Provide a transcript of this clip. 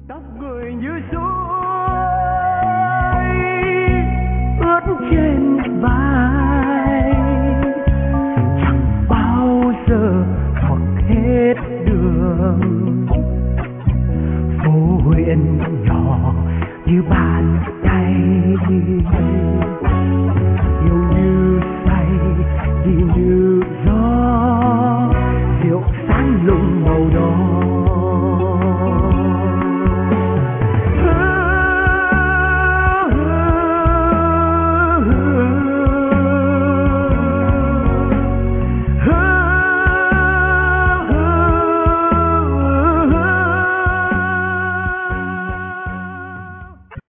tóc người như suối ướt trên vai, chẳng bao giờ hoặc hết đường. Phố huyện nhỏ như bao